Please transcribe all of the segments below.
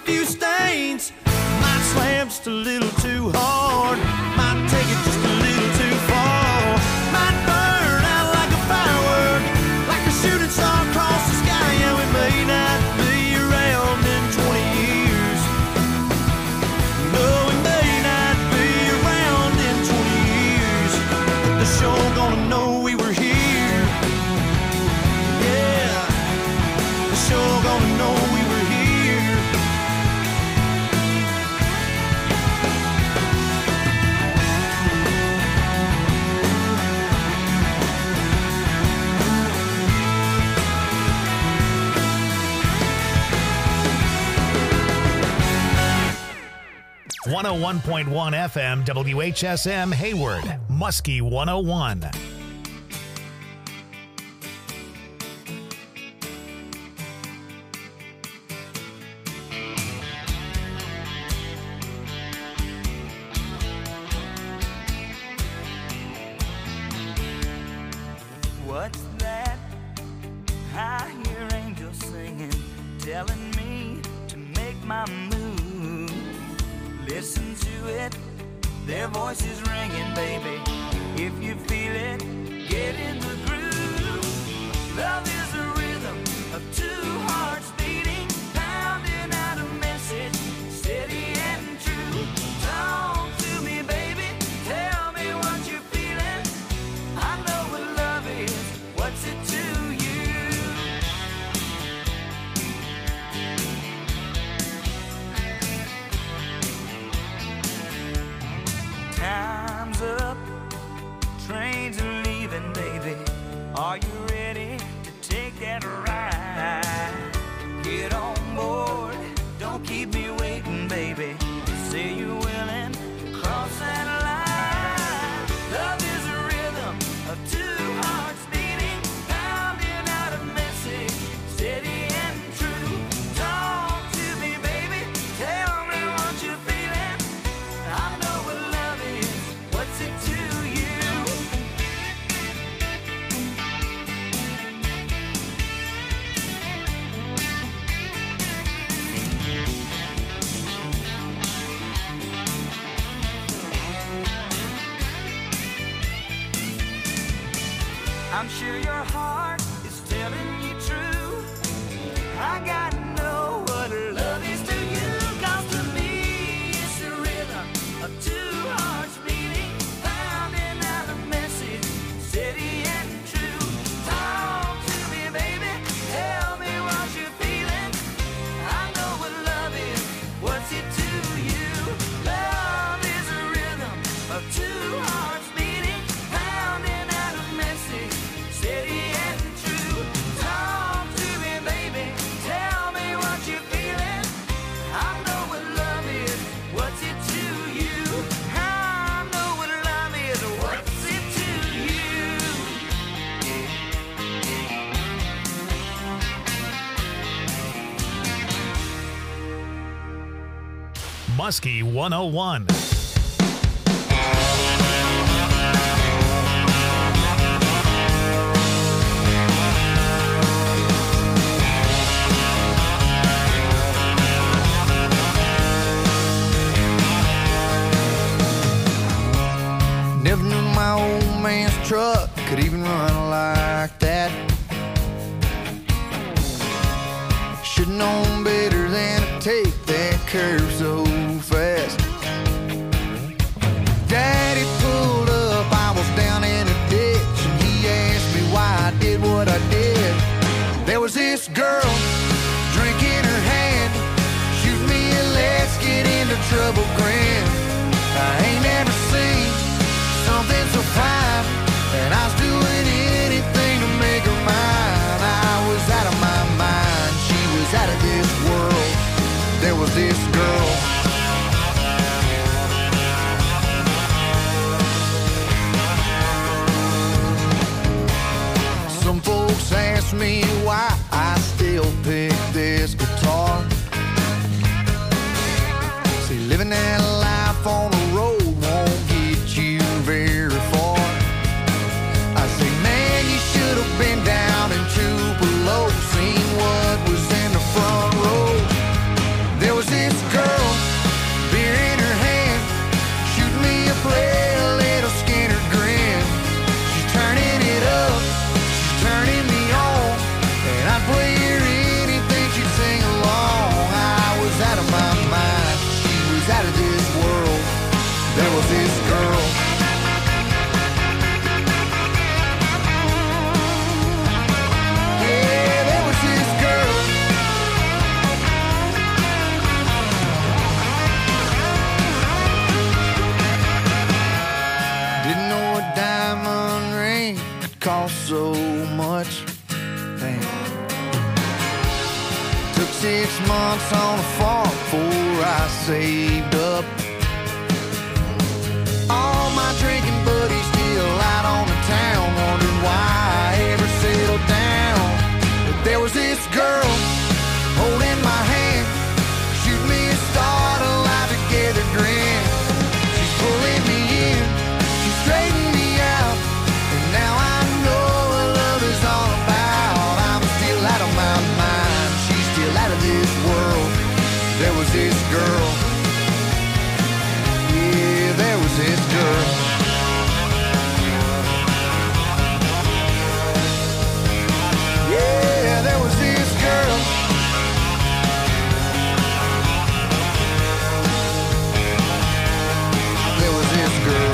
few stains. Might slam just a little too hard. Might take it just a little too far. Might burn out like a firework, like a shooting star across the sky. Yeah, we may not be around in 20 years. No, we may not be around in 20 years. But they're sure gonna know we were here. Yeah, they're sure gonna know we were here. .1 FM WHSM Hayward, Muskie 101. What's that? I hear angels singing, telling me to make my move. Listen to it, their voices ringing, baby. If you feel it, get in the groove. Love is a rhythm of two hearts beating, pounding out a message, steady and true. Talk to me, baby, tell me what you're feeling. I know what love is, what's it to you? Time's up, trains are leaving, baby. Are you ready to take that ride? Get on board, don't keep me waiting, baby. Say you're willing to cross that line. Love is a rhythm of two hearts beating, pounding out a message, steady and true. Talk to me, baby, tell me what you're feeling. I know what love is, what's it to you? I'm sure your heart is telling you true. I gotta know what love is to you. 'Cause to me it's a rhythm of two hearts beating, pounding out a message, steady and true. Talk to me, baby, tell me what you're feeling. I know what love is, what's it to you? Love is a rhythm of two hearts beating, pounding out a message, steady and true. Talk to me, baby, tell me what you're feeling. I know what love is, what's it to you? I know what love is, what's it to you? Muskie 101. Never knew my old man's truck could even run like that. Should've known better than to take that curve so fast. Daddy pulled up, I was down in a ditch, and he asked me why I did what I did. There was this girl, drink in her hand, shoot me a let's get into trouble grin. I ain't never seen something so fine, and I was doing anything to make her mine. I was out of my mind, she was out of this world. There was this girl. Some folks ask me why I still pick this guitar. See, living that life on the road won't get you very far. I say, man, you should have been down in Tupelo, seen what was in the front row. There was this lost so much. Damn. Took 6 months on a farm before I saved up. All my drinking buddies still out on the town, wondering why I ever settled down. But there was this girl holding my hand, shoot me a start, a life together grin. She's pulling me in, she's straightening me out, and now I know what love is all about. I'm still out of my mind, she's still out of this world. There was this girl, yeah, there was this girl. Yeah, there was this girl. There was this girl.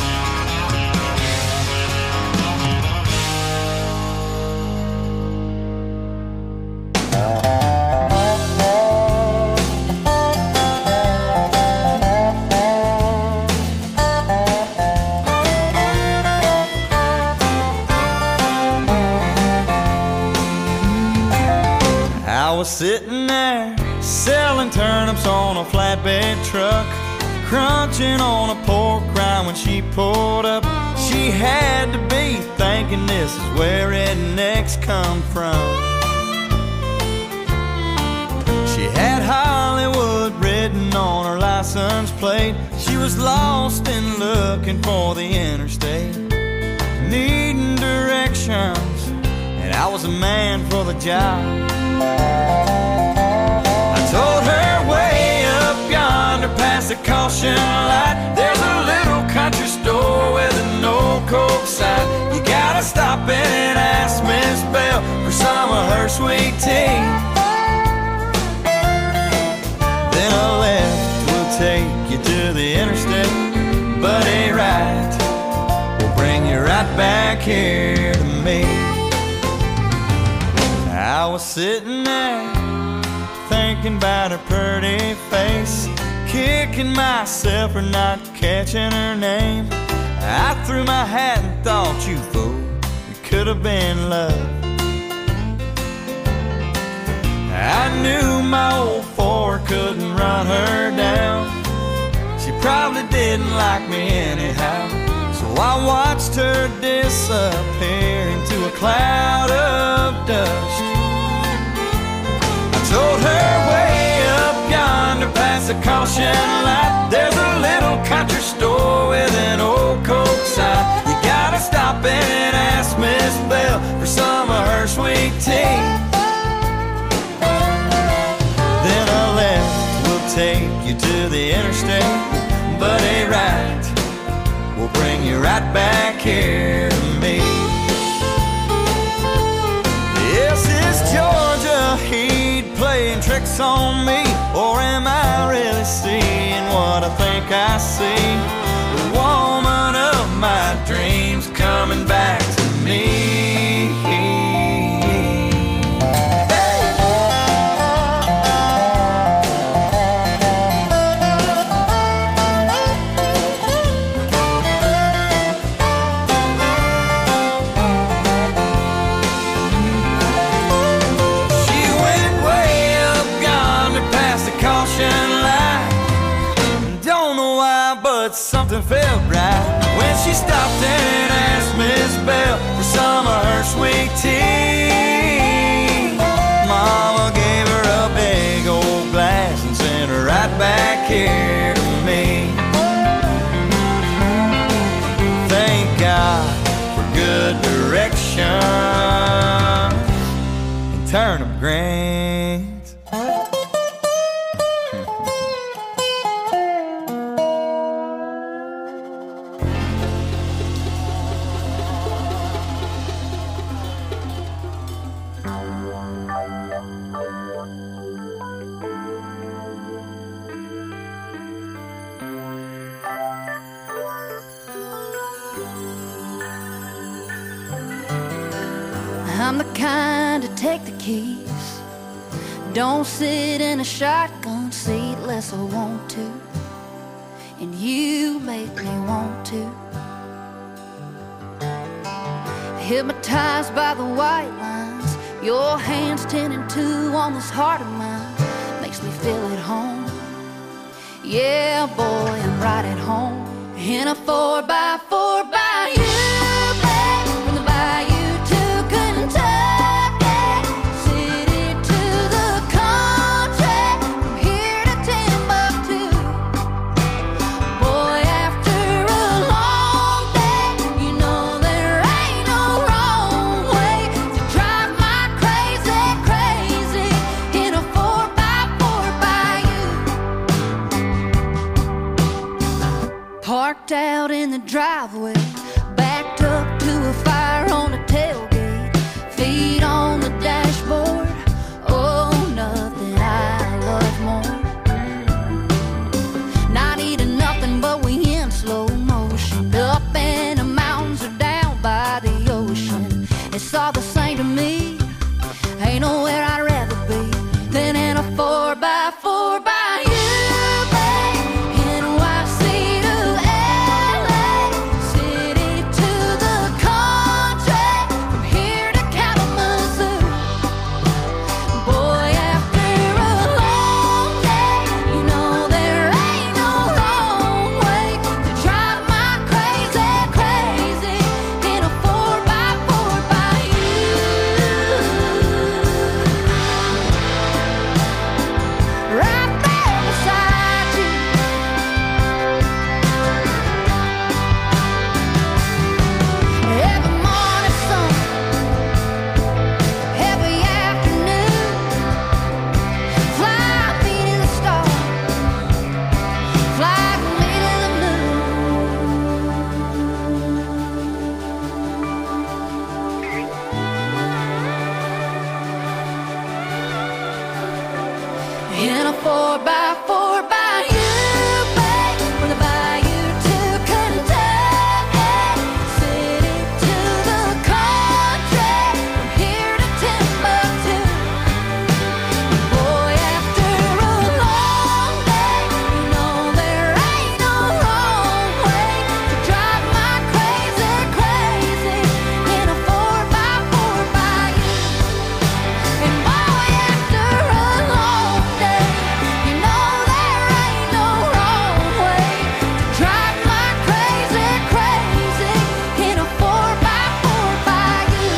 I was sitting there selling turnips on a flatbed truck, crunching on a pork rind when she pulled up. She had to be thinking this is where rednecks come from. She had Hollywood written on her license plate. She was lost and looking for the interstate, needing directions, and I was a man for the job. I told her way up yonder past the caution light, there's a little country store with an old Coke sign. You gotta stop in and ask Miss Bell for some of her sweet tea. Then a left will take you to the interstate, but a right will bring you right back here to me. I was sitting there thinking about her pretty face, kicking myself for not catching her name. I threw my hat and thought, you fool, it could have been love. I knew my old Ford couldn't run her down. She probably didn't like me anyhow, so I watched her disappear into a cloud of dust. Told her way up yonder past the caution light, there's a little country store with an old Coke sign. You gotta stop in and ask Miss Bell for some of her sweet tea. Then a left will take you to the interstate, but a right will bring you right back here to me. Yes, it's Georgia Heat playing tricks on me, or am I really seeing what I think I see? The woman of my dreams coming back to me. Something felt right when she stopped and asked Miss Bell for some of her sweet tea. Mama gave her a big old glass and sent her right back here to me. Thank God for good direction and turnip greens. I'm the kind to take the keys, don't sit in a shotgun seat unless I want to, and you make me want to. Hypnotized by the white lines, your hands 10 and 2 on this heart of mine makes me feel at home. Yeah, boy, I'm right at home in a 4x4 by you, babe, from the bayou to Kentucky, city to the country, from here to Timbuktu. Boy, after a long day, you know there ain't no wrong way to drive my crazy, crazy in a 4x4 by you. Parked out in the driveway, backed up to a fire on the tailgate, feet on the dashboard. Oh, nothing I love more. Not eating nothing, but we in slow motion, up in the mountains or down by the ocean. It's all the same to me. Ain't nowhere I'd rather be than in a 4x4 by you, babe. NYC to LA, city to the country, from here to Kalamazoo. Boy, after a long day, you know there ain't no wrong way to drive my crazy, crazy in a 4x4 by you. Right there beside you. Every morning sun, every afternoon, fly me to the stars, fly me to the moon. In a 4x4 by you, babe, from the bayou to Kentucky, city to the country, from here to Timbuktu. Boy, after a long day, you know there ain't no wrong way to drive my crazy, crazy in a 4x4 by you. And boy, after a long day, you know there ain't no wrong way to drive my crazy, crazy in a 4x4 by you.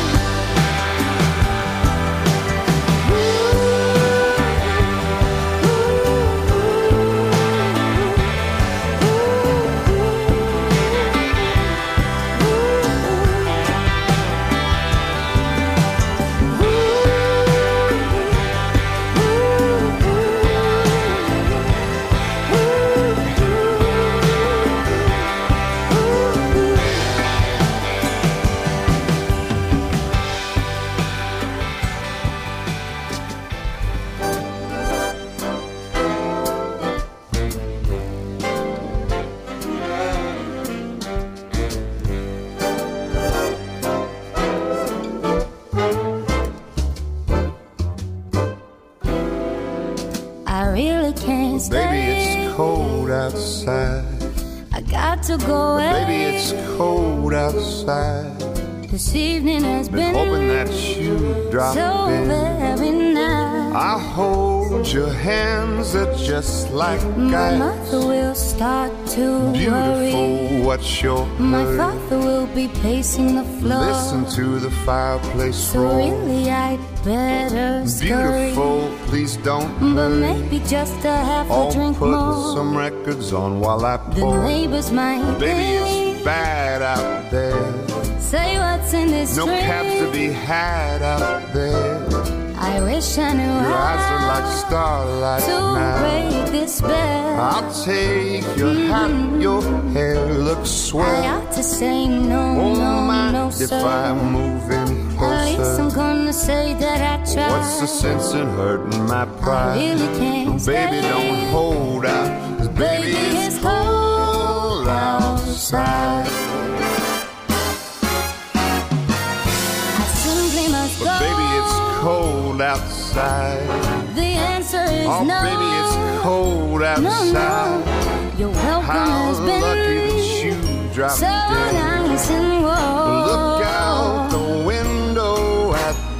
I really can't Baby, stay. it's cold outside. I got to go away. Baby, it's cold outside. This evening has Been been hoping that you'd drop so in. very nice. I hold your hands, they're just like My ice. mother will start to worry. Beautiful, what's your My hurry? father will be pacing the floor. Listen to the fireplace So roar. really I'd better scurry. Beautiful, please don't But hurry. maybe just a half I'll a drink put more. some records on while I The pour. neighbors might Baby, think, it's bad out there. say what's in this No drink. cabs to be had out there. I wish I knew Your eyes are how like starlight to now. break this spell. I'll take your hat, your hair looks I swell. ought to say no, Oh, no, mind no, if sir. I move in At least I'm closer? gonna say that I tried. What's the sense in hurting my I pride? really can't Baby, stay. don't hold out, 'cause baby, it's cold outside. I simply must go. But baby, it's cold outside. The answer is Oh, no. baby, it's cold no, outside. no. Your welcome How has been lucky that you dropped so in. nice and warm. Look out the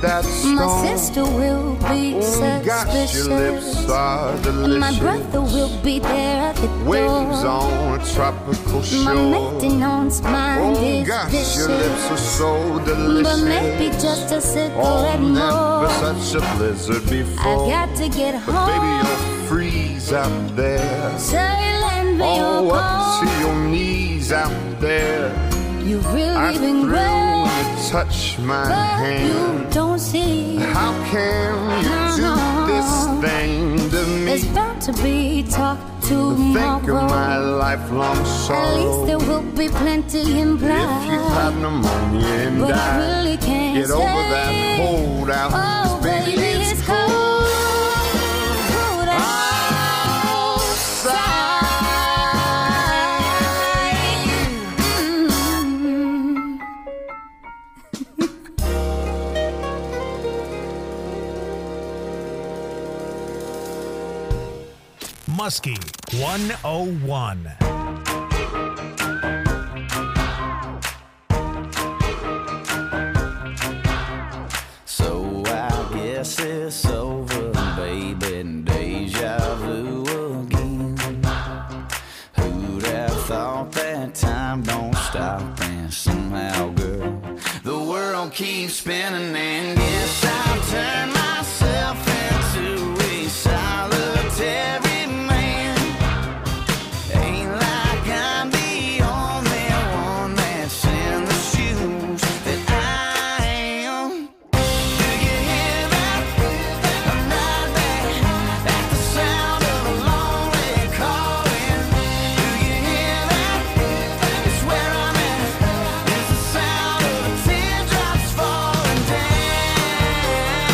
that stone. My sister will be Oh gosh, your lips suspicious. are And delicious. my brother will be there at the Waves door. on a tropical My shore. maintenance mind Oh is gosh, vicious. your lips are so delicious. But maybe just a Oh, cigarette more. never such a blizzard before. I got to get But home. baby, you'll freeze out there. Say, lend me Oh, your up to phone. your knees out there. You've I really been thrill great, when you touch my but you hand. don't see. How can you do this thing to me? There's bound to be talk Think of my tomorrow. lifelong At least there sorrow. will be plenty implied. If you have pneumonia and But I die, really can't get over stay. that holdout. Oh, 'Cause baby, it's cold Muskie 101. So I guess it's over, baby, deja vu again. Who'd have thought that time don't stop, and somehow, girl, the world keeps spinning, and guess I've turned myself into a solitary man. Ain't like I'm the only one that's in the shoes that I am. Do you hear that? I'm right back at the sound of a lonely calling. Do you hear that? It's where I'm at. It's the sound of the teardrops falling down,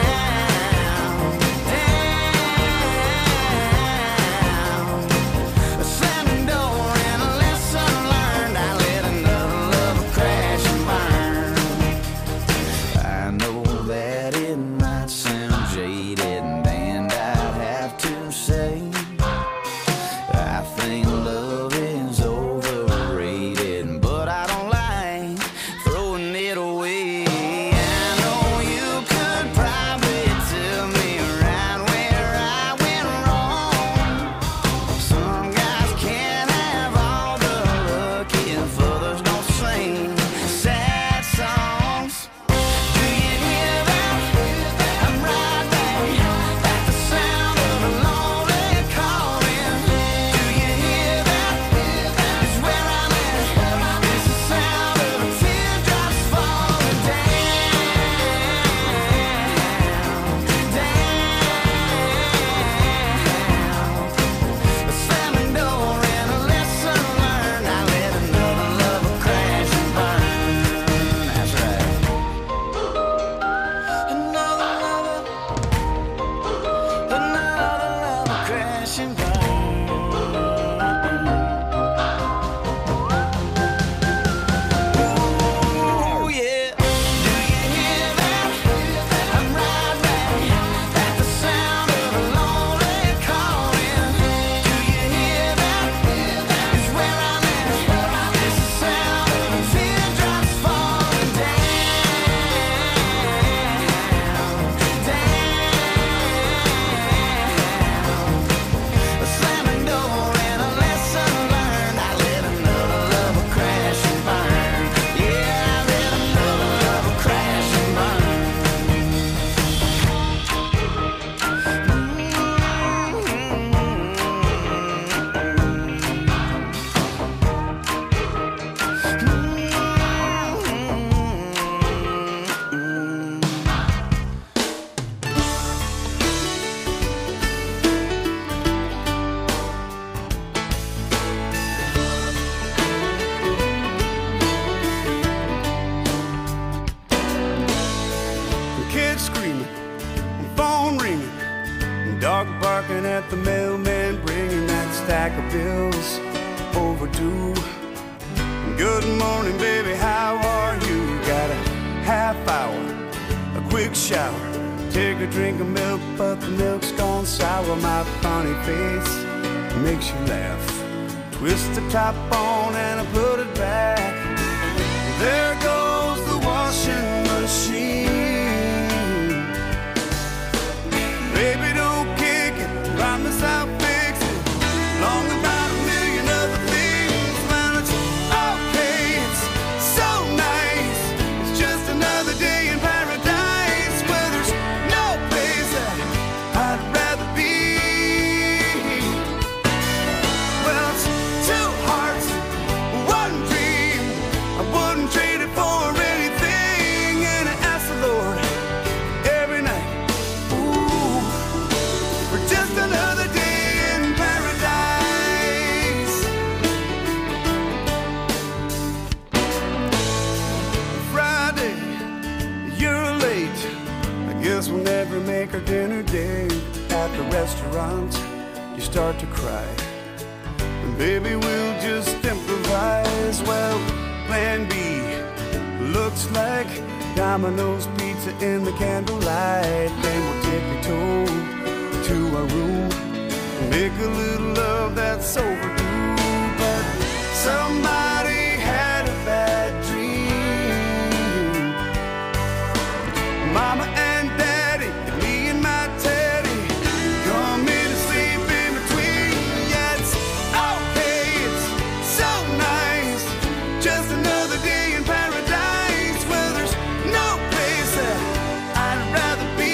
down. A slamming door and a lesson learned. I let another love crash and burn. I know that it might sound jaded, and I'd have to say I think love is overrated, but I don't like throwing it away. I know you could probably tell me right where I went wrong. Some guys can't have all the luck if others don't sing sad songs. Do you hear that? I'm right back at the sound of a lonely calling. Do you hear that? It's where I'm at. It's the sound of the teardrops falling down, down. A slamming door and a lesson learned. I let another lover crash and burn. That's right. Another lover crash and burn. Ooh, yeah. Do you hear that? I'm right back at the sound of a lonely calling. Do you hear that? It's where I'm at. It's the sound of the teardrops falling down, down. A slamming door and a lesson learned. I let another lover crash and burn. Yeah, I let another lover crash and burn. Kids screaming, phone ringing, dog barking at the mailman, bringing that stack of bills overdue. Good morning, baby, how are you? Got a half hour, a quick shower, take a drink of milk, but the milk's gone sour. My funny face makes you laugh. Twist the top on and I put it back. There goes the washing machine. never make our dinner date at the restaurant, you start to cry. And baby, we'll just improvise. Well, plan B looks like Domino's pizza in the candlelight. Then we'll take a tour to our room, make a little love that's overdue. But somebody had a bad dream. Mama and Daddy, and me and my Teddy, come in and sleep in between. Yeah, it's okay, it's so nice, just another day in paradise. Well, there's no place that I'd rather be.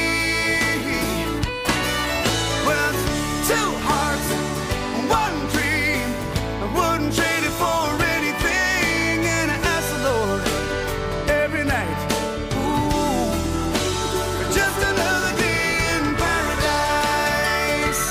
Well, it's two hearts, one dream, I wouldn't trade it for anything. And I ask the Lord every night, ooh, for just another day in paradise.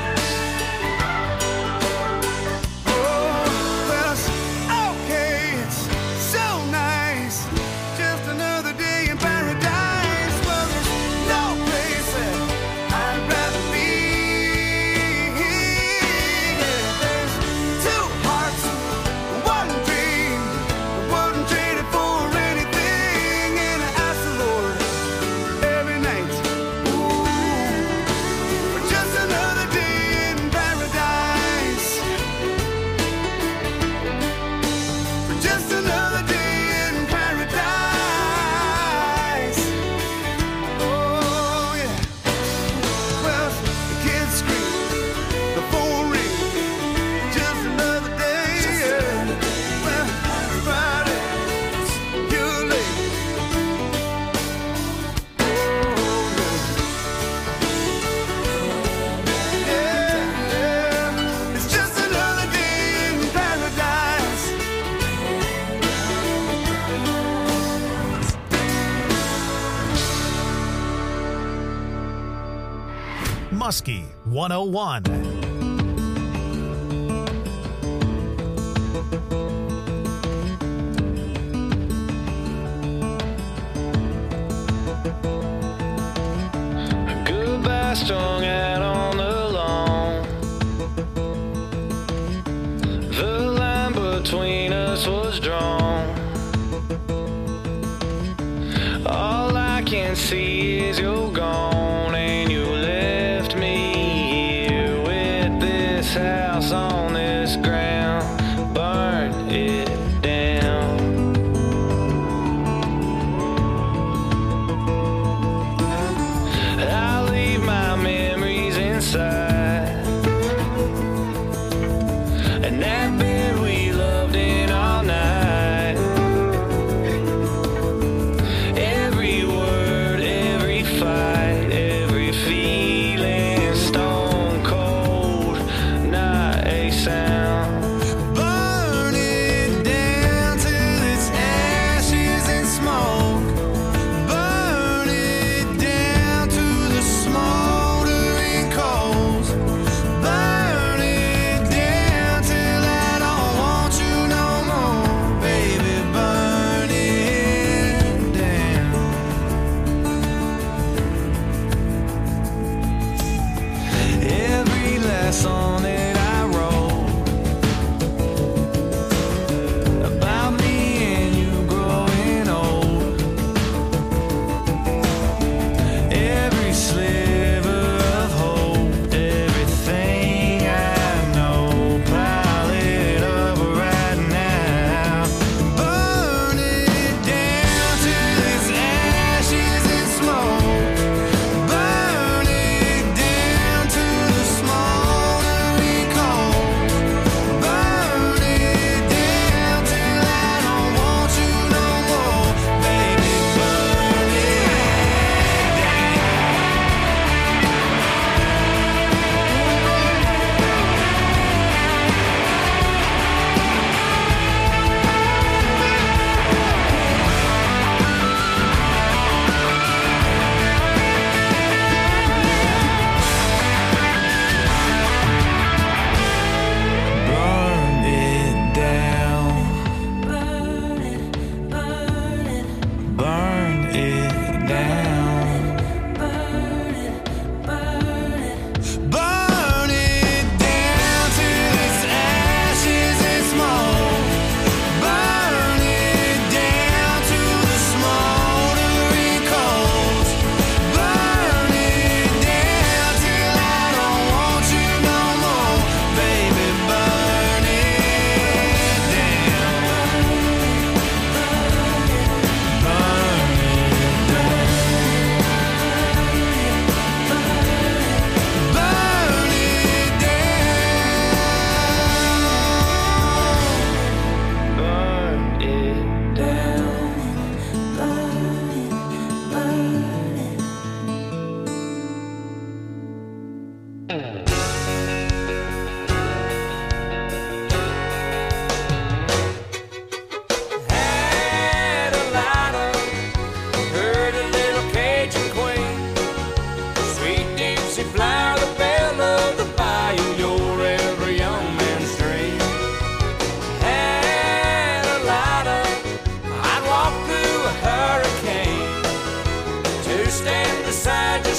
Oh, well, it's okay, it's so nice, just another day in paradise. Well, there's no place that I'd rather be. Yeah, there's two hearts, one dream, I wouldn't trade it for anything. And I ask the Lord every night, ooh, for just another day in paradise. For just another day in paradise. Oh, yeah. Well, the kids scream, the phone rings, just another day. Yeah. Well, Friday, you're late. Oh, yeah. It's just another day in paradise. Muskie 101. Goodbye strung out on the lawn. The line between us was drawn. All I can see is you're gone, and you left me here with this house on this ground. Burn it down. I leave my memories inside, and that bed we loved in all night. Every word, every fight,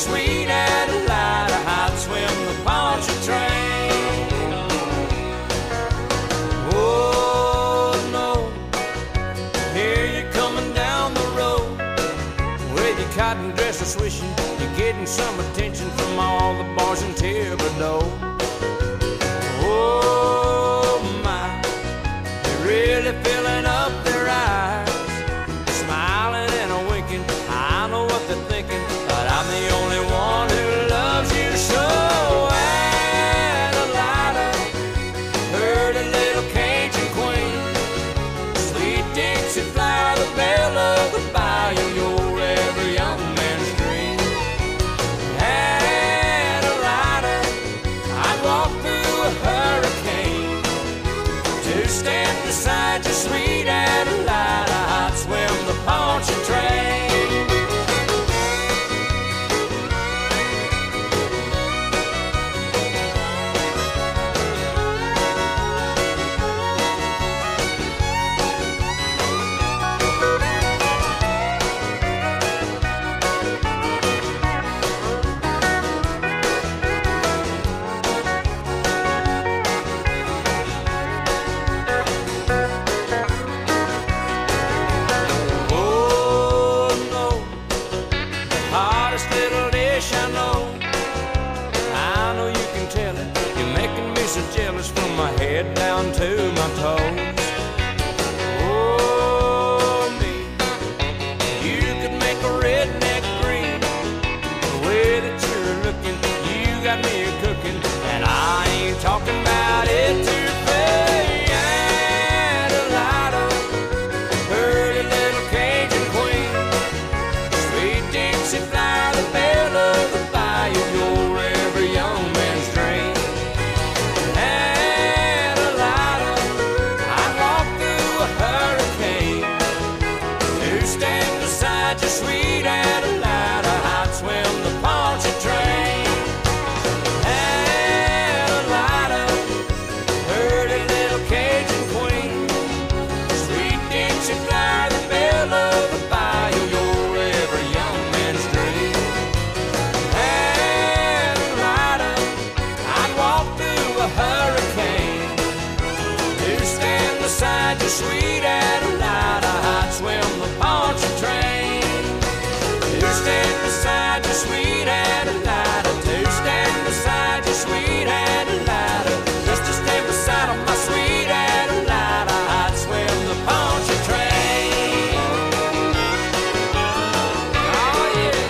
sweet Adelina, I'd swim the Pontchartrain. Oh no, here you're coming down the road with your cotton dresser swishing. You're getting some attention from all the boys in Thibodeau. Oh my, you're really filling up their eyes, smiling and a winking. I know what they're thinking, but I'm the only one who loves you so. Adelina, pretty little Cajun queen, sweet Dixie flower, the belle of the bayou, you're every young man's dream. Adelina, I'd walk through a hurricane to stand beside you, sweet Adelina, I'd swim the Pontchartrain. From my head down to my toes. Oh, me, you could make a redneck green. The way that you're looking, you got me cooking, and I ain't talking about it to pay. Adelina, pretty little Cajun queen, sweet Dixie flower, the belle of the bayou, you're every young man's dream. Just sweet Adelina, I'd swim the Pontchartrain. Adelina, pretty little Cajun queen, sweet Dixie flower, the belle of the bayou, you're every young man's dream. Adelina, I'd walk through a hurricane to stand beside you, sweet Adelina, I'd swim the Pontchartrain. Stand beside you, sweet Adelina, to stand beside you, sweet Adelina, just to stand beside of my sweet Adelina, I'd swim the Pontchartrain. Oh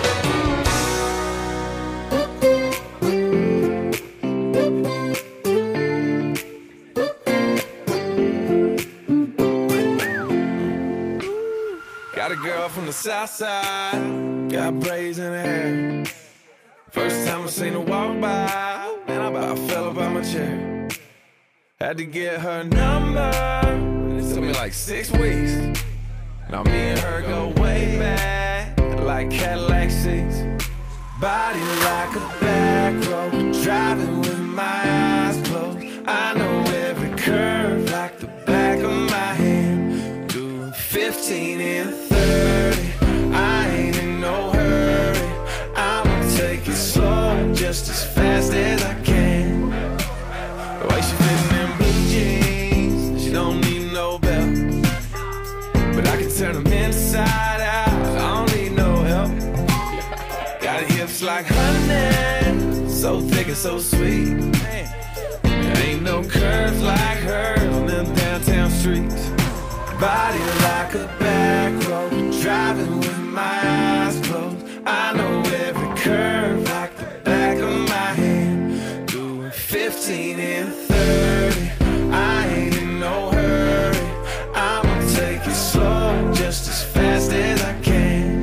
yeah. Got a girl from the south side, got braids in her hair. First time I seen her walk by, man, I about fell up out my chair. Had to get her number, it took me like 6 weeks. Now me and her go way back, like Cadillac seats. Body like a back road, driving with my eyes closed. I know every curve like the back of my hand. Doing 15 and 30, I ain't in no hurry. I'ma take it slow, just as fast as I can. The way she fits in blue jeans, she don't need no belt, but I can turn them inside out, I don't need no help. Got hips like honey, so thick and so sweet. There ain't no curves like hers on them downtown streets. Body like a back road, driving with my eyes closed. I know every curve like the back of my hand. Doing 15 and 30, I ain't in no hurry. I'ma take it slow, just as fast as I can.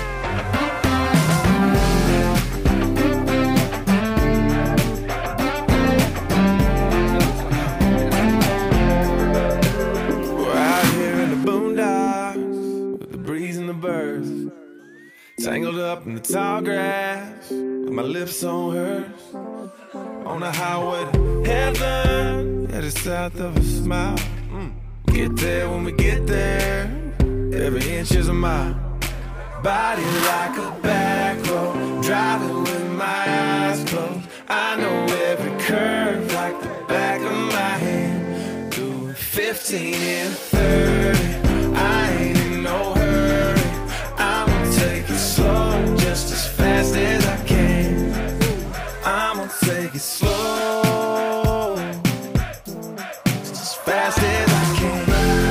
Tangled up in the tall grass, with my lips on hers. On the highway to heaven, at the south of a smile. Get there when we get there, every inch is a mile. body like a back road, driving with my eyes closed. I know every curve like the back of my hand. Doing 15 and 30, I ain't in no hurry. I'ma take it slow, just as fast as I can. I'ma take it slow, just as fast as I can.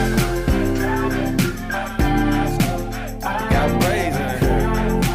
Got braids in her hair.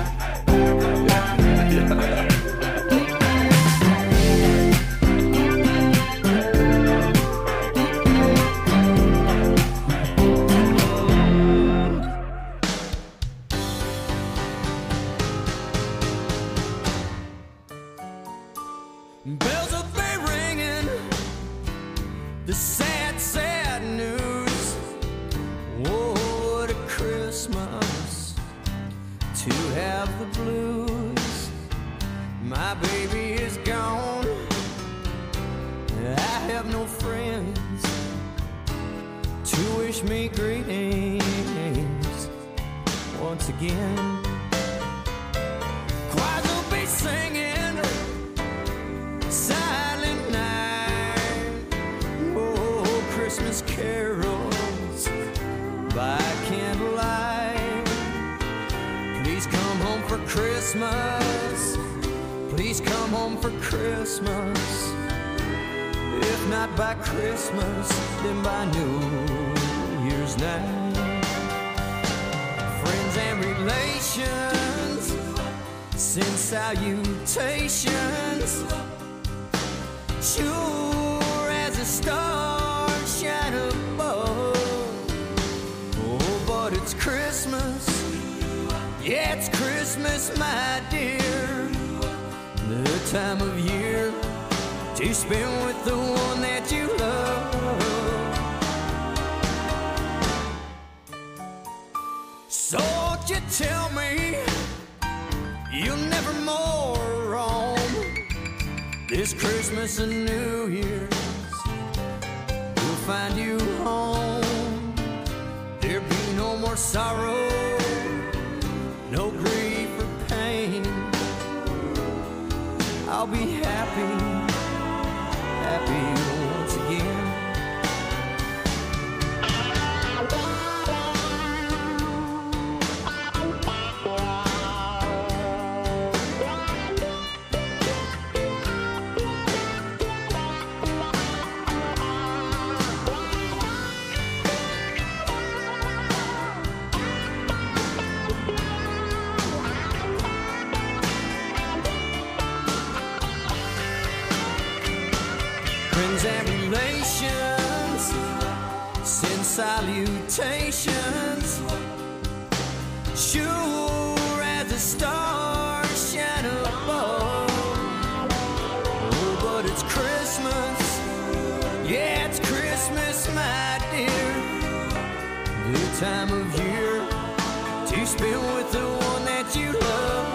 Bells will be ringing, the sad, sad news. Oh, what a Christmas to have the blues. My baby is gone, I have no friends to wish me greetings once again. Choirs will be singing Silent Night, oh, Christmas carols by candlelight. Please come home for Christmas, please come home for Christmas. If not by Christmas, then by New Year's night. Friends and relations send salutations, sure as the stars shine above. Oh, but it's Christmas, yeah, it's Christmas, my dear. The time of year to spend with the one that you love. So won't you tell me you'll never more roam this Christmas and New Year's? We'll find you home. There'll be no more sorrow, no grief or pain. I'll be happy, happy once again. Friends and relations send salutations, sure as the stars shine above. Oh, but it's Christmas, yeah, it's Christmas, my dear. The time of year to spend with the one that you love.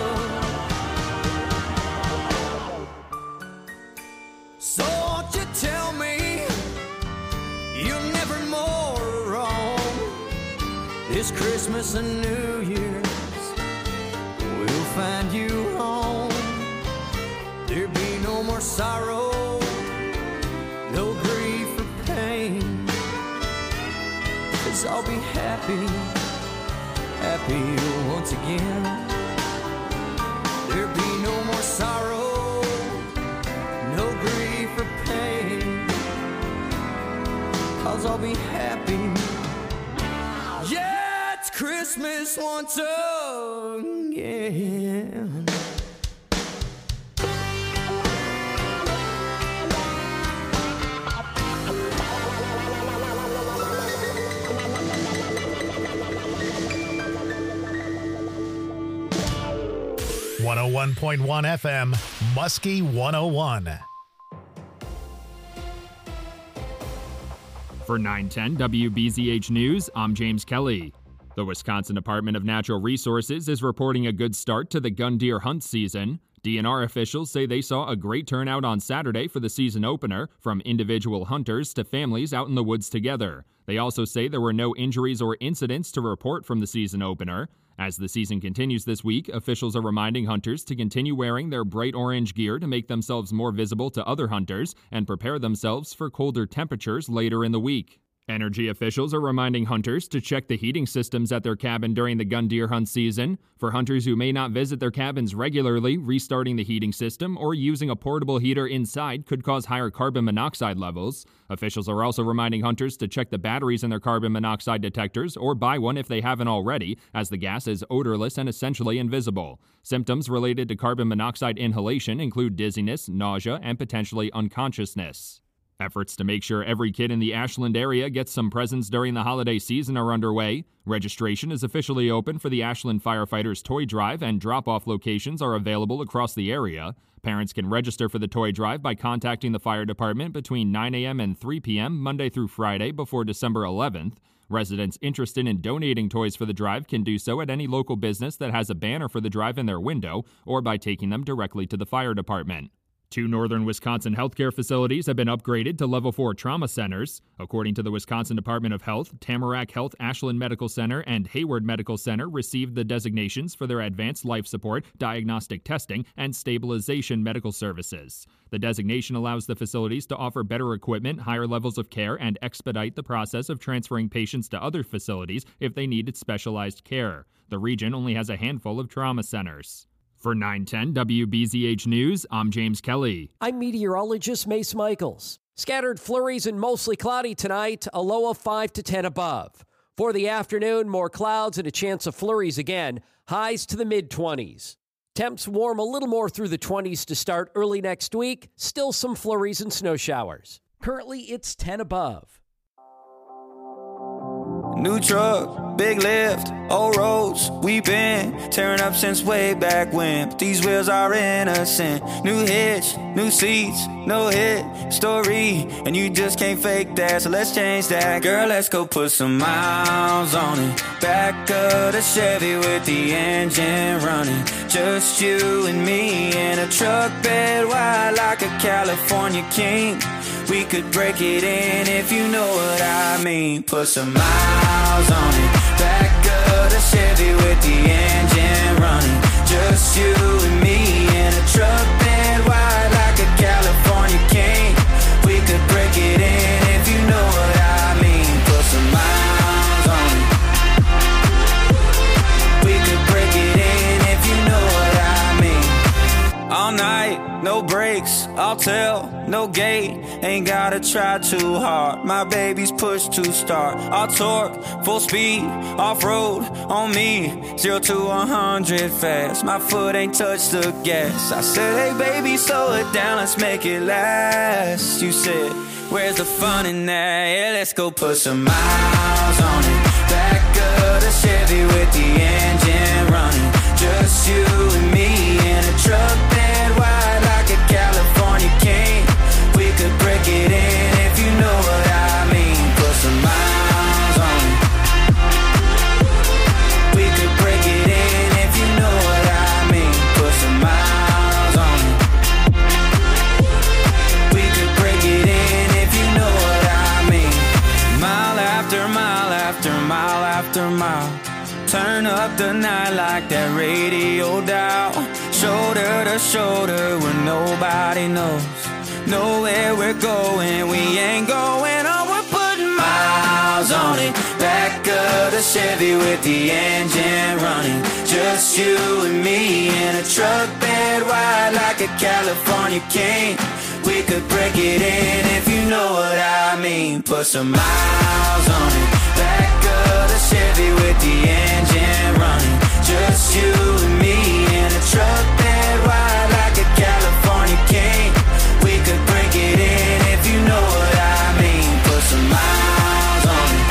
So won't you tell me you'll never more roam this Christmas and New Year's? We'll find you home. There'll be no more sorrow, no grief or pain. 'Cause I'll be happy, happy once again. There'll be no more sorrow, no grief or pain. 'Cause I'll be happy. Yeah, it's Christmas once again. .1 FM, Muskie 101. For 910 WBZH News, I'm James Kelly. The Wisconsin Department of Natural Resources is reporting a good start to the gun deer hunt season. DNR officials say they saw a great turnout on Saturday for the season opener, from individual hunters to families out in the woods together. They also say there were no injuries or incidents to report from the season opener. As the season continues this week, officials are reminding hunters to continue wearing their bright orange gear to make themselves more visible to other hunters and prepare themselves for colder temperatures later in the week. Energy officials are reminding hunters to check the heating systems at their cabin during the gun deer hunt season. For hunters who may not visit their cabins regularly, restarting the heating system or using a portable heater inside could cause higher carbon monoxide levels. Officials are also reminding hunters to check the batteries in their carbon monoxide detectors or buy one if they haven't already, as the gas is odorless and essentially invisible. Symptoms related to carbon monoxide inhalation include dizziness, nausea, and potentially unconsciousness. Efforts to make sure every kid in the Ashland area gets some presents during the holiday season are underway. Registration is officially open for the Ashland Firefighters Toy Drive, and drop-off locations are available across the area. Parents can register for the toy drive by contacting the fire department between 9 a.m. and 3 p.m. Monday through Friday before December 11th. Residents interested in donating toys for the drive can do so at any local business that has a banner for the drive in their window, or by taking them directly to the fire department. 2 northern Wisconsin healthcare facilities have been upgraded to Level 4 trauma centers. According to the Wisconsin Department of Health, Tamarack Health Ashland Medical Center and Hayward Medical Center received the designations for their advanced life support, diagnostic testing, and stabilization medical services. The designation allows the facilities to offer better equipment, higher levels of care, and expedite the process of transferring patients to other facilities if they needed specialized care. The region only has a handful of trauma centers. For 910 WBZH News, I'm James Kelly. I'm meteorologist Mace Michaels. Scattered flurries and mostly cloudy tonight, a low of 5 to 10 above. For the afternoon, more clouds and a chance of flurries again, highs to the mid-20s. Temps warm a little more through the 20s to start early next week, still some flurries and snow showers. Currently, it's 10 above. New truck, big lift, old roads, we been tearing up since way back when. But these wheels are innocent. New hitch, new seats, no hit story, and you just can't fake that, so let's change that. Girl, let's go put some miles on it. Back of the Chevy with the engine running. Just you and me in a truck bed wide like a California king. We could break it in if you know what I mean. Put some miles on it. Back of the Chevy with the engine running. Just you and me in a truck bed wide like a California king. We could break it in if you know what I mean. Put some miles on it. We could break it in if you know what I mean. All night, no brakes, I'll tell, no gate. Ain't gotta try too hard. My baby's push to start. All torque, full speed, off-road on me. 0 to 100 fast. My foot ain't touched the gas. I said, hey baby, slow it down, let's make it last. You said, where's the fun in that? Yeah, let's go put some miles on it. Back of the Chevy with the engine running. Just you and me in a truck bed wide like a California king. We could break it in if you know what I mean. Put some miles on it. We could break it in if you know what I mean. Put some miles on it. We could break it in if you know what I mean. Mile after mile after mile after mile. Turn up the night like that radio dial. Shoulder to shoulder where nobody knows. Know where we're going, we ain't going on. We're putting miles on it. Back of the Chevy with the engine running. Just you and me in a truck bed wide like a California king. We could break it in if you know what I mean. Put some miles on it. Back of the Chevy with the engine running. Just you and me in a truck bed wide like a California king. We could break it in if you know what I mean. Put some miles on it.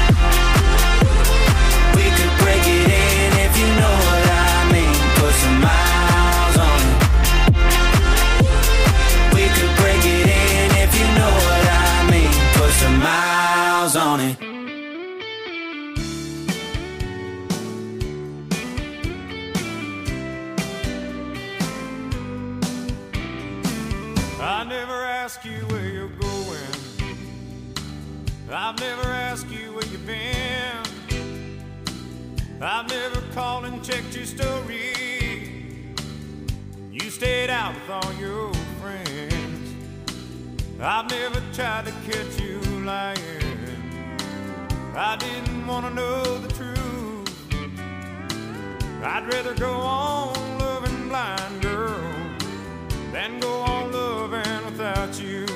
We could break it in if you know what I mean. Put some miles on it. We could break it in if you know what I mean. Put some miles on it. asked you where you're going. I've never asked you where you've been. I've never called and checked your story. You stayed out with all your friends. I've never tried to catch you lying. I didn't want to know the truth. I'd rather go on loving blind, girl, than go on loving without you.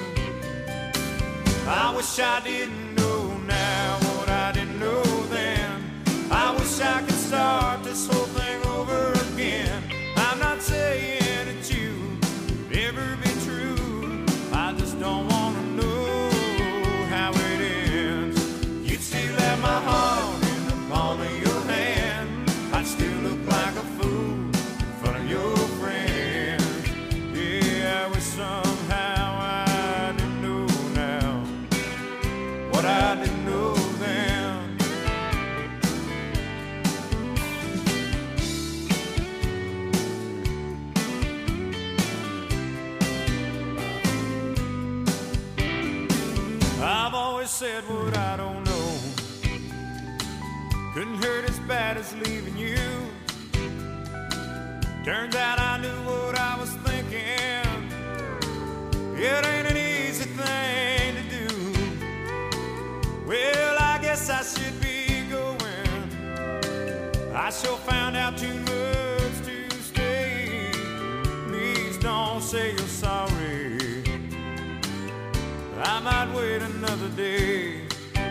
I wish I didn't know now what I didn't know then. I wish I could start this whole thing over again. I'm not saying that you could ever be true. I just don't want to know how it ends. You'd still have my heart in the palm of your hand. I'd still look like a fool in front of your friends. Yeah, I wish somehow I didn't know now what I didn't know then. I've always said what I don't know. Couldn't hurt as bad as leaving you. Turns out I knew what I was thinking. It ain't an easy thing to do. Well, I guess I should be going. I sure found out too much to stay. Please don't say you're sorry. I might wait another day.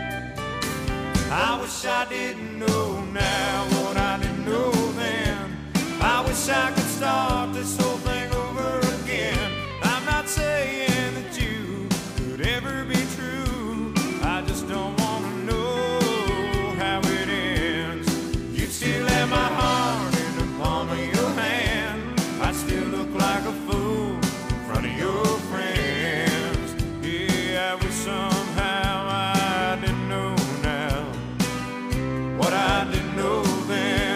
I wish I didn't know now what I didn't know then. I wish I could start this whole thing over again. I'm not saying that you could ever be true. I just don't want to know how it ends. You'd still have my heart in the palm of your hand. I'd still look like a fool in front of your friends. Yeah, I wish somehow I didn't know now what I didn't know then.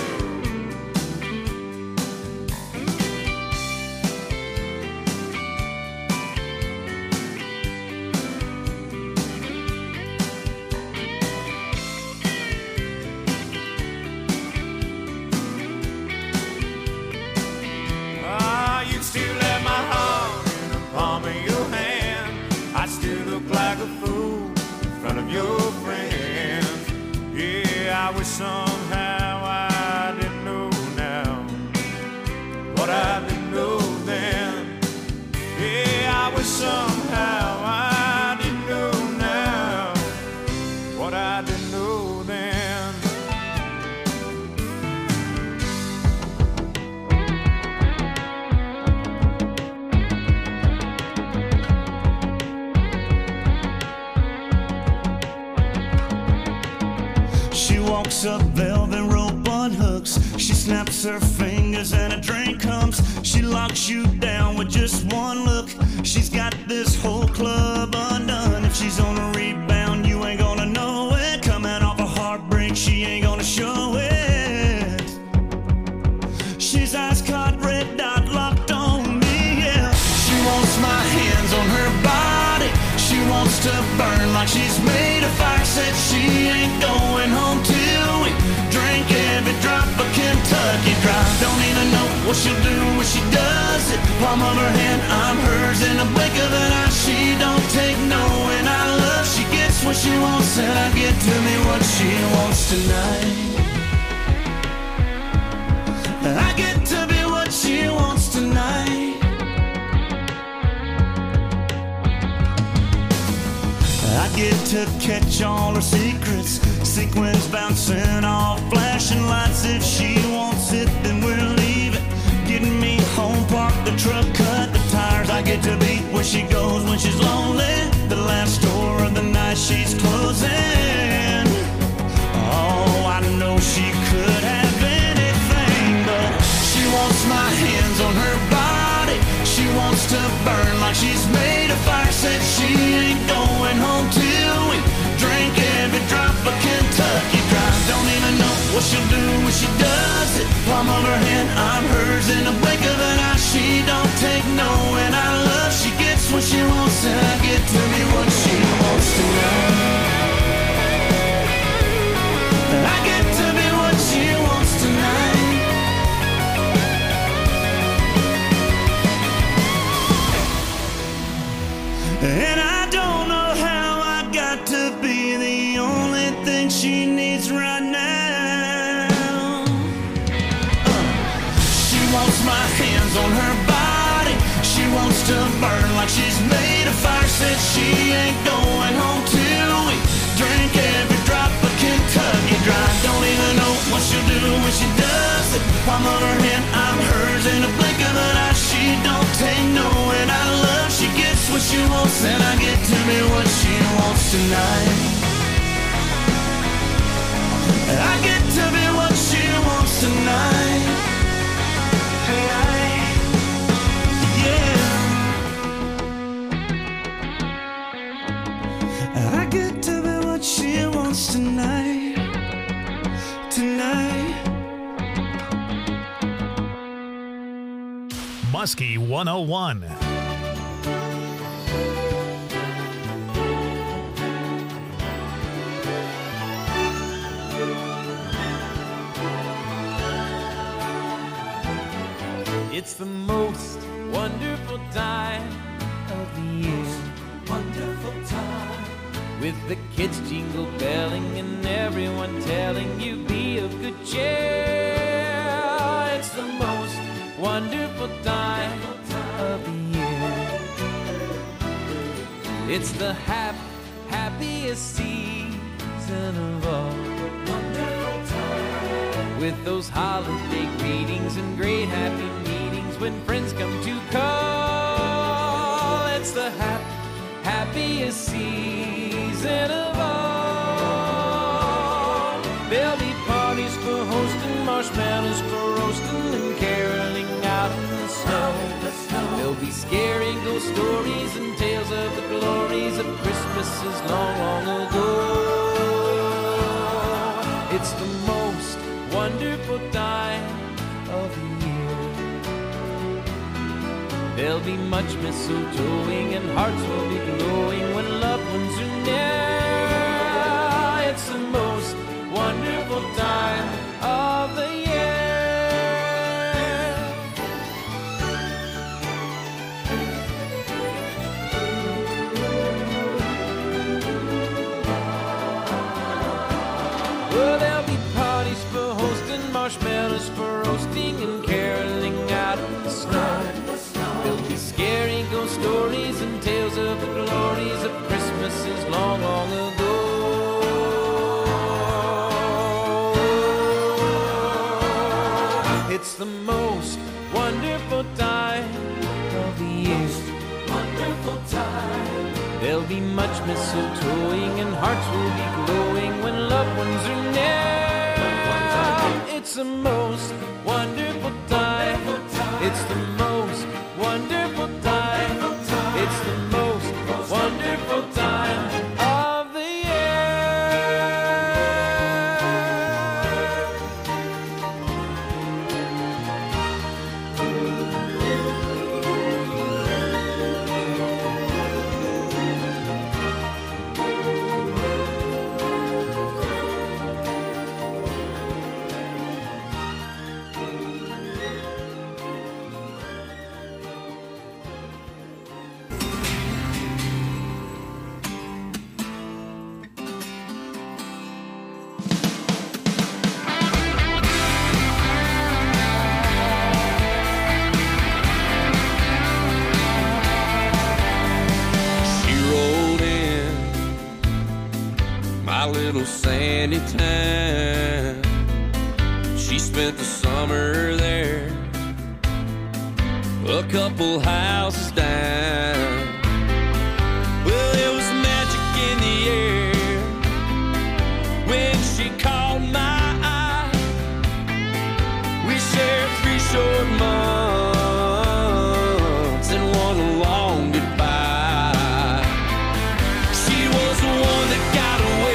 You'd still have my heart in the palm of your hand. I'd still look like a fool in front of your friends. Yeah, I wish somehow I didn't know now what I didn't know then. Yeah, I wish somehow I didn't know now what I didn't know then. She walks up velvet rope on hooks. She snaps her fingers and a drink comes. She locks you down with just one look. She's got this whole club undone. If she's on a rebound, you ain't gonna know it. Coming off a heartbreak, she ain't gonna show it. She's ice cold, red dot locked on me, yeah. She wants my hands on her body. She wants to burn like she's made of fire. Said she ain't going home till we drink every drop of Kentucky Dry. Don't even know what she'll do when she does it. Palm of her hand, I'm hers in a blink of an eye. She don't take no, and I love. She gets what she wants, and I get to me what she wants tonight. I get to be what she wants tonight. I get to catch all her secrets. Sequins bouncing off flashing lights. If she wants it, then we're leaving. Getting me home, park the truck, cut the tires. I get to be where she goes when she's lonely. The last store of the night she's closing. Oh, I know she could have anything, but she wants my hands on her body. She wants to burn like she's made of fire. Said she ain't going home till we drink every drop of Kentucky Dry. Don't even know what she'll do when she does it. Palm of her hand, I'm hers in a blink of an eye. She don't take no, and I love. She gets what she wants, hands on her body. She wants to burn like she's made of fire. Said she ain't going home till we drink every drop of Kentucky Dry. Don't even know what she'll do when she does it. Palm of her hand, I'm hers in a blink of an eye. She don't take no, and I love she gets what she wants, and I get to be what she wants tonight. I get to be what she wants tonight. Yeah. I get to be what she wants tonight. Tonight. Muskie 101. It's the most wonderful time of the year. Wonderful time. With the kids jingle belling and everyone telling you be of good cheer. It's the most wonderful time of the year. It's the happiest season of all. Wonderful time. With those holiday greetings and great happy meetings when friends come to call. It's the happiest season of all. There'll be parties for hosting, marshmallows for roasting, and caroling out in the snow. There'll be scary ghost stories and tales of the glories of Christmases long, long ago. It's the most wonderful time of the year. There'll be much mistletoeing and hearts will be glowing when loved ones are near. It's the most wonderful time of the year. Well, there'll be parties for hosting, marshmallows for roasting, and caroling out in the snow. There'll be scary ghost stories and tales of the glories of Christmases long, long ago. It's the most wonderful time of the year. Wonderful time. There'll be much mistletoeing and hearts will be glowing when loved ones are near. It's the most wonderful time. It's the most wonderful time. It's the most wonderful time of the little sandy town. She spent the summer there, a couple houses down. Well, there was magic in the air when she caught my eye. We shared 3 short months and one long goodbye. She was the one that got away,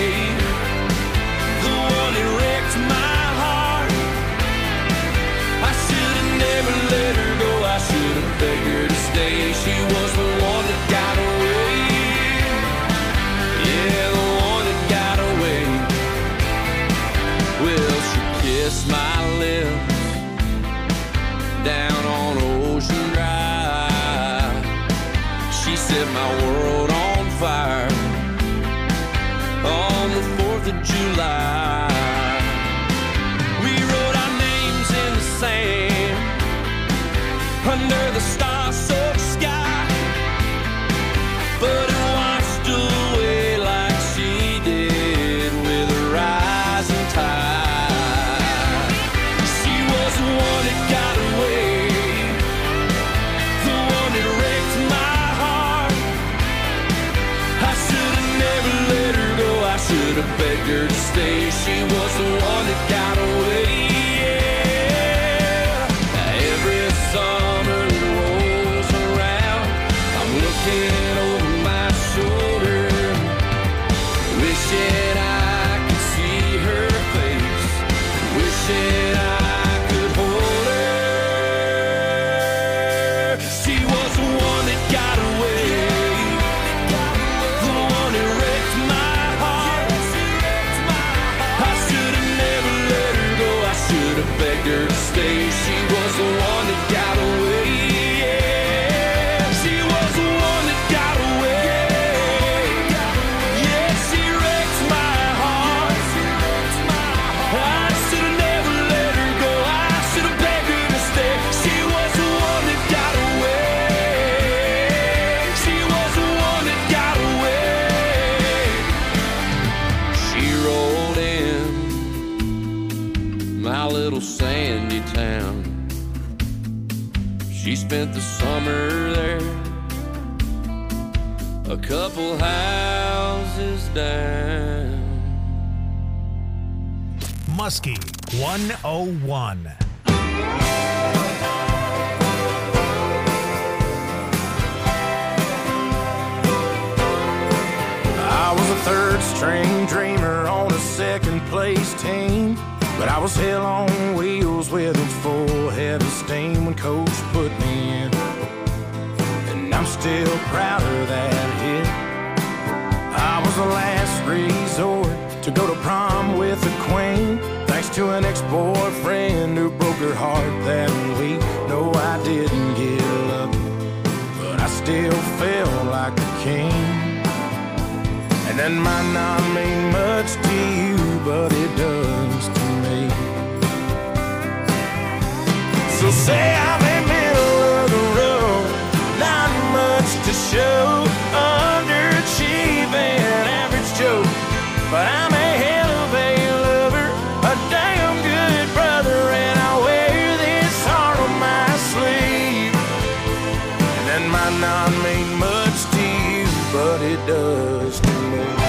begged her to stay. She was the one that got away. Yeah, the one that got away. Well, she kissed my lips down on Ocean Drive. She set my world on fire on the 4th of July. We wrote our names in the sand her to stay. She was the one that got away. Yeah. Every summer that rolls around, I'm looking over my shoulder, wishing I could see her face, wishing I could hold her. She was the one that got away, the one that wrecked my heart. I should have never let her go, I should have begged her to stay. She was the one that got away. Yeah, she was the one that got away. Yeah, she wrecked my heart. I should have never let her go, I should have begged her to stay. She was the one that got away. She was the one that got away. She rolled in my little sandy town. She spent the summer there, a couple houses down. Muskie 101. I was a third string dreamer on a second place team, but I was hell on wheels with a full head of steam when coach put me in, and I'm still proud of that hit. I was the last resort to go to prom with the queen, thanks to an ex-boyfriend who broke her heart that week. No, I didn't get lucky, but I still felt like a king. And that might not mean much to you, but it does to me. So say I'm in middle of the road, not much to show, underachieving, average Joe, but I'm a hell of a lover, a damn good brother, and I wear this heart on my sleeve. And that might not mean much to you, but it does to me.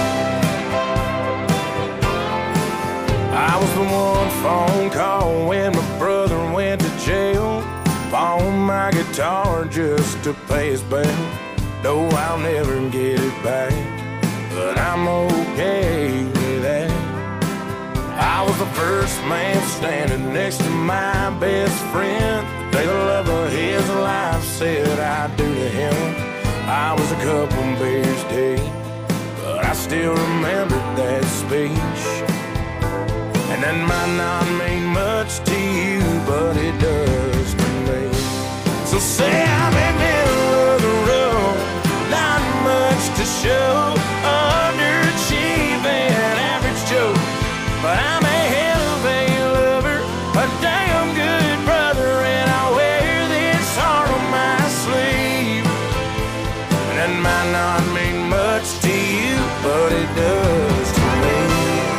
I was the one phone call when my brother went to jail, pawned my guitar just to pay his bail. No, I'll never get it back, but I'm okay with that. I was the first man standing next to my best friend, the day the love of his life said I do to him. I was a couple beers deep, but I still remember that speech. And that might not mean much to you, but it does to me. So say I'm in middle of the road, not much to show, underachieving, average Joe, but I'm a hell of a lover, a damn good brother, and I wear this heart on my sleeve. And that might not mean much to you, but it does to me.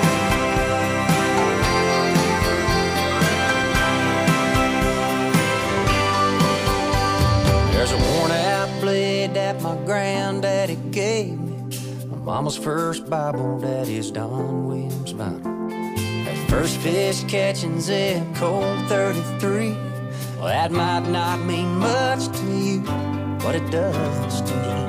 There's a worn-out blade that my granddaddy gave me, my mama's first Bible, daddy's Don Williams Bible. That first fish catching zip code 33, well, that might not mean much to you, but it does to me.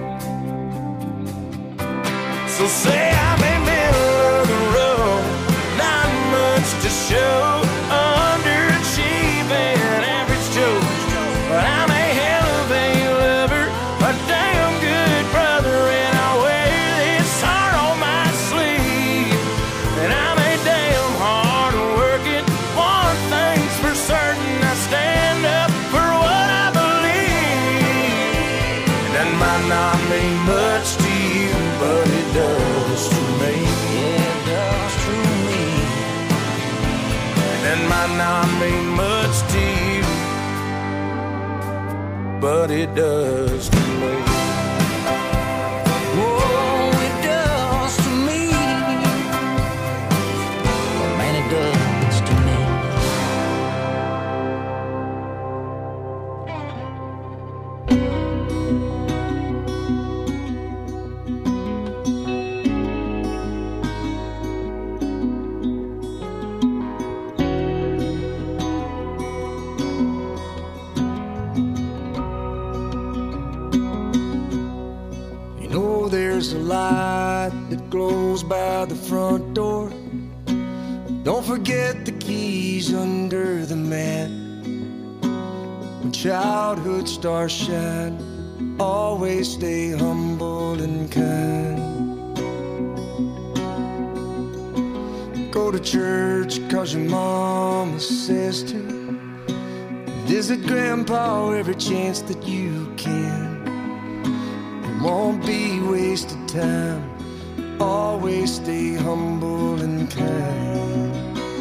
So say I'm in middle of the road, not much to show, underachieving, average Joe, but I'm a hell of a lover, a damn good brother, and I wear this heart on my sleeve. And I'm a damn hard working, one thing's for certain, I stand up for what I believe. And that might not mean much to you, but it does to me. Yeah, it does to me. And that might not mean much to you, but it does to me. Oh, it does to me. Well, man, it does to me. light that glows by the front door. Don't forget the keys under the mat. When childhood stars shine, always stay humble and kind. Go to church 'cause your mama says to. Visit grandpa every chance that you can. It won't be wasted time. Always stay humble and kind.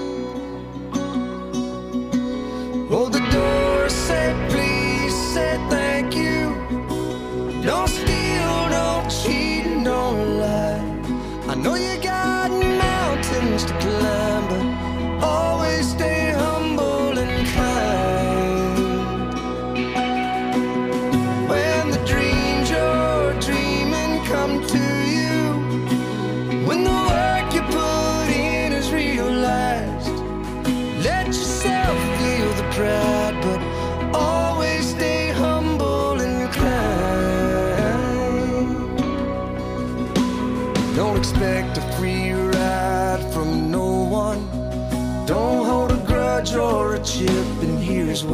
Hold the door, say please, say thank you. Don't steal, don't cheat, and don't lie. I know you got mountains to climb, but always stay humble and kind. When the dreams you're dreaming come to you, when the work you put in is realized, let yourself feel the pride, but always stay humble and kind. Don't expect a free ride from no one. Don't hold a grudge or a chip, and here's why.